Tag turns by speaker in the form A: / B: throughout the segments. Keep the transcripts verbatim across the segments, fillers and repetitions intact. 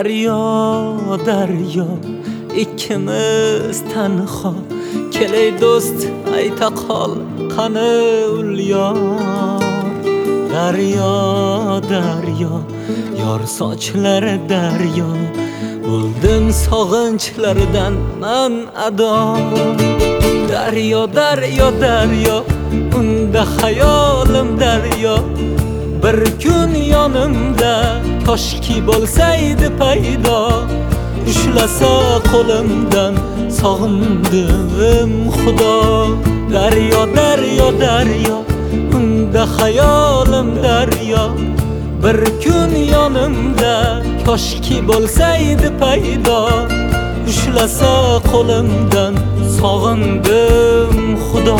A: Daryo, daryo, ikkimiz tanho. Kelay do'st, ayta qol, qani ul yor. Daryo, daryo, yor sochlari daryo. Bo'ldim sog'inchlardan man ado. Daryo, daryo, daryo, unda xayolim daryo. Bir kun yonimda toshki bo'lsaydi paydo. Ushlasa qo'limdan sog'indim xudo. Daryo, daryo, daryo, unda xayolim daryo. Bir kun yonimda toshki bo'lsaydi paydo. Ushlasa qo'limdan sog'indim xudo.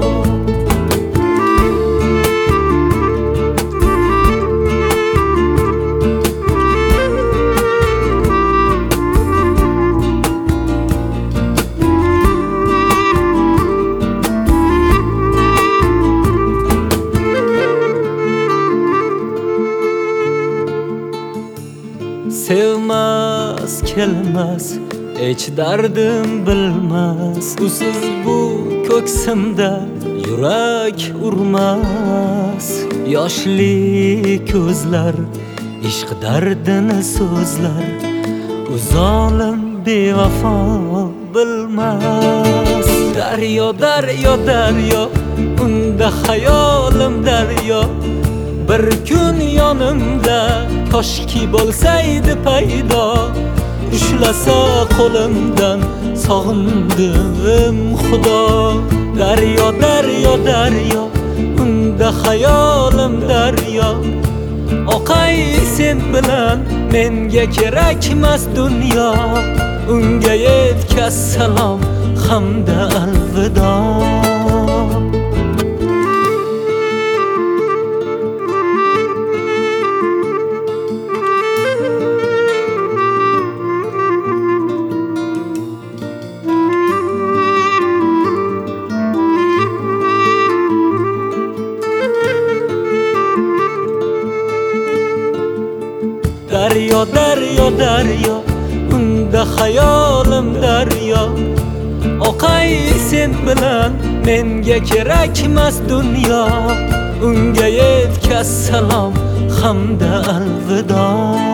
A: Sevmas, kelmas, hech dardim bilmas. Usiz bu ko'ksimda yurak urmas. Yoshli ko'zlar ishq dardini so'zlar. U zolim bevafo bilmas. Daryo, daryo, daryo, unda xayolim daryo. Bir kun yonimda toshki bo'lsaydi paydo. Ushlasa qo'limdan sog'indim xudo. Daryo, daryo, daryo, unda xayolim daryo. Oqay sen bilan menga kerakmas dunyo. Unga yetkaz salom hamda alvido. Daryo, daryo, daryo, unda xayolim daryo. Oqay sen bilan menga kerakmas dunyo. Unga yetkaz salom hamda alvido.